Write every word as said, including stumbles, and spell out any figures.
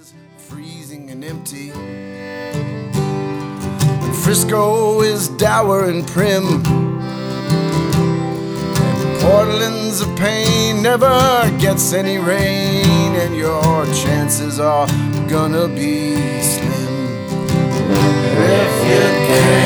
is freezing and empty. And Frisco is dour and prim. And Portland's a pain, never gets any rain, and your chances are gonna be slim if you can.